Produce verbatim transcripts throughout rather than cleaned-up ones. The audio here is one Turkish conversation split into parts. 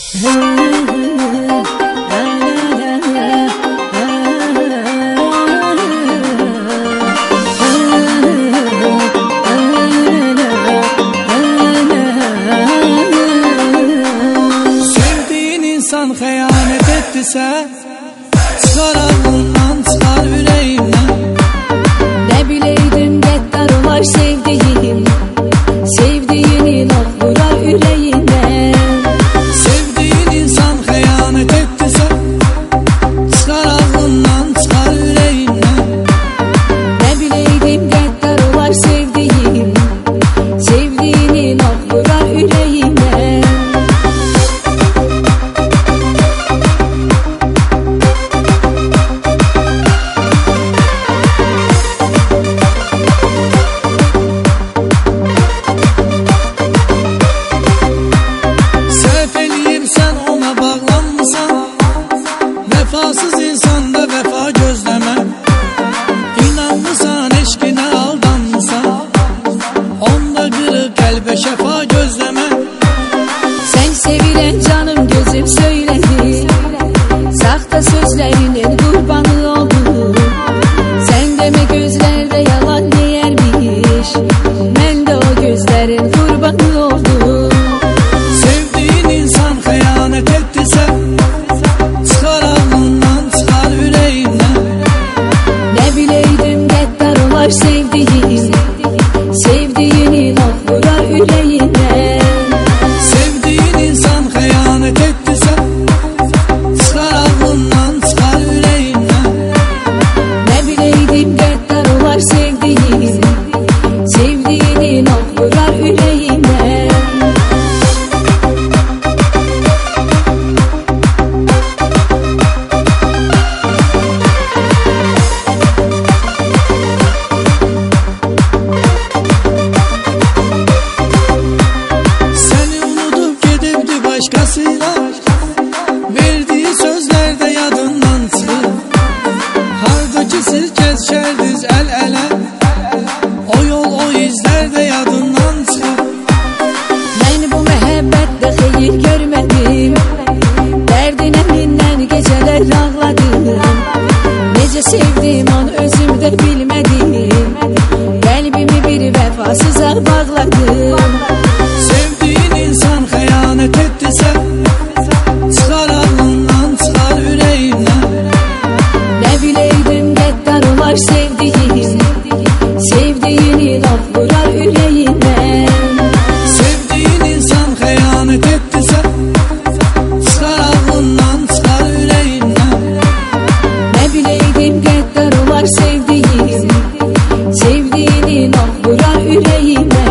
Sevdiğin insan xəyanət etdisə, çıxar ağlından, çıxar ürəyimdən. Ne bileydim qəddar olar sevdiğim, sevdiğini laf vurar yüreğime. Sevdiğin insan xəyanət etdisə, çıxar ağlından, çıxar ürəyimdən. Ne bileydim qəddar olar sevdiğim, sevdiğini laf vurar yüreğime. Vəfasız insanda vəfa gözləmə, İnanmısan, eşqinə aldanmısan, onda qırıq qəlbə şəfa gözləmə. Sen sevilen canım gözüm söyledi, sahte sözlerinin kurbanı oldum. Sen deme gözlerde yalan değermiş, ben de o gözlerin kurbanı oldum. Sevdiğin insan xəyanət etdisə, çıxar ağlından, çıxar ürəyimdən. Ne bileydim qəddar olar sevdiğim, sevdiğini laf vurar yüreğime. Sevdiğin insan xəyanət etdisə, çıxar ağlından, çıxar ürəyimdən. Ne bileydim qəddar olar sevdiğim, sevdiğini laf vurar yüreğime. Səni unudub gedibdi başqasıyla, verdiği sözlər də yadından çıxır. Hardakı sirkəz şərdiz əl-ələ, o yol o izlər də yadından çıxır. Ben bu məhəbbətdə xeyir görmədim, dərdinə mindən gecələr ağladım. Necə sevdim onu özümdə bilmədim, qəlbimi bir vəfasıza bağladım. Sevdiğin insan xəyanət etdisə, çıxar ağlından, çıxar ürəyimdən. Ne bileydim qəddar olar sevdiğim, sevdiğini laf vurar yüreğime. Sevdiğin insan xəyanət etdisə, çıxar ağlından, çıxar ürəyimdən. Ne bileydim qəddar olar sevdiğim, sevdiğini laf vurar yüreğime.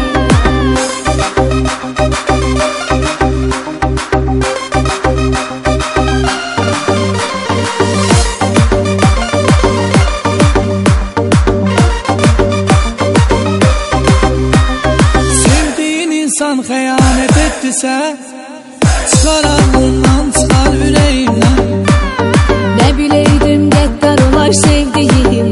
Sevdiğin insan xəyanət etdisə, çıxar ağlından, çıxar ürəyimdən. Ne bileydim qəddar olar sevdiğim,